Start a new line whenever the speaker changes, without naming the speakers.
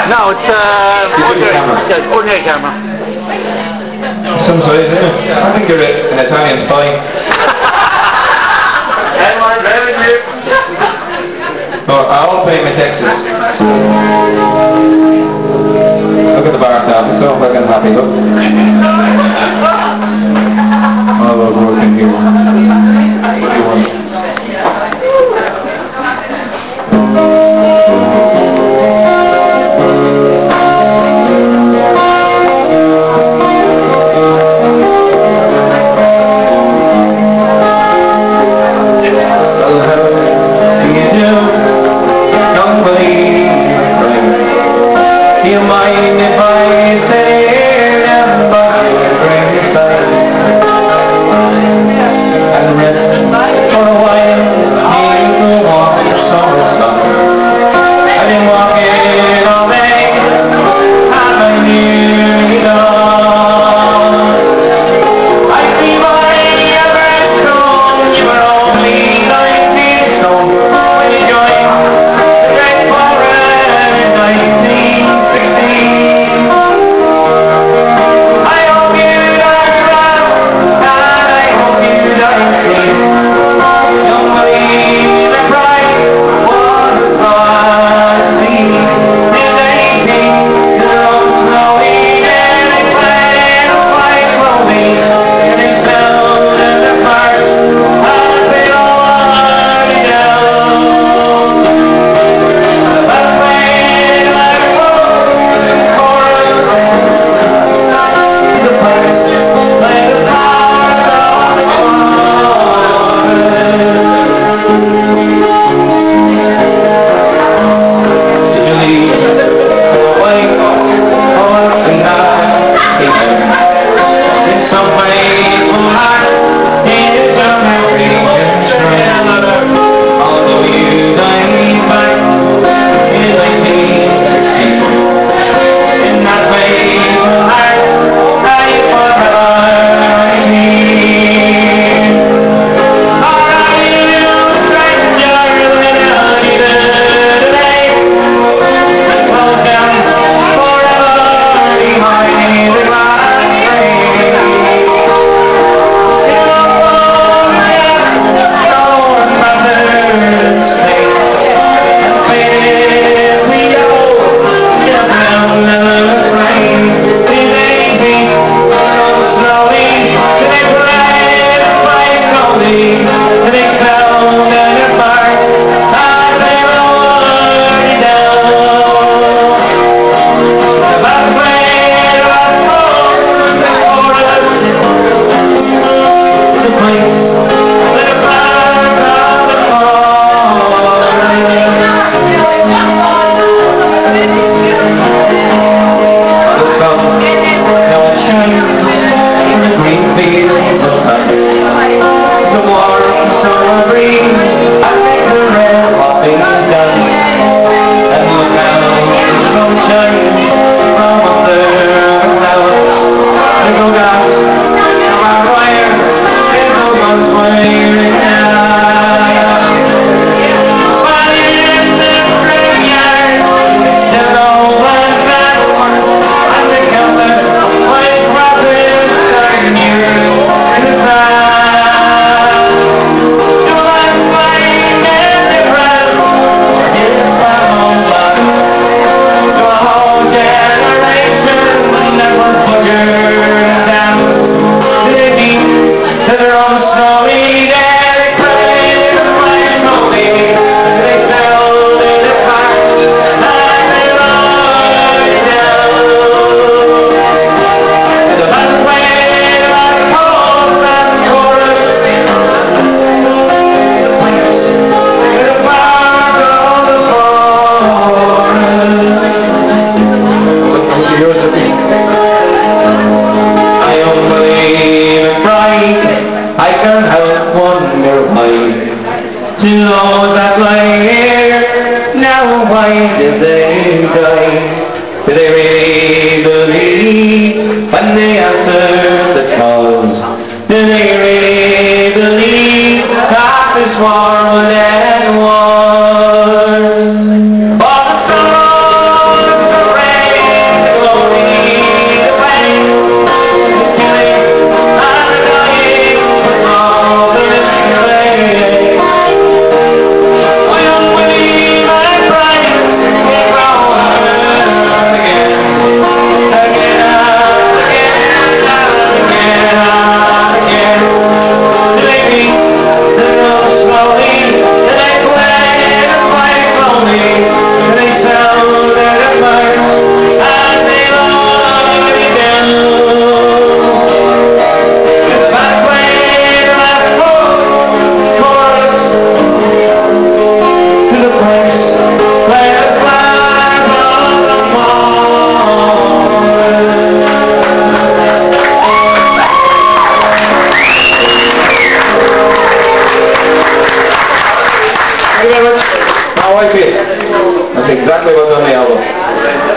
No, it's ordinary camera.
Some size, isn't it? I think you're an Italian spy. I'll pay my taxes. Look at the bar tab, it's so fucking happy, look. All those working here. What do you want? Do you mind if I stay down by your graveside and rest for a while? You can walk your summer sun. I've been walking all day, and I'm nearly done. I see my breastbone, you were only 19 stone when you joined the great foreign in 1916.
To those that lie here, now why did they die? Do they really believe when they answer the calls? Do they really believe that this war would end war? But the sun
I like it. That's exactly what's on the album.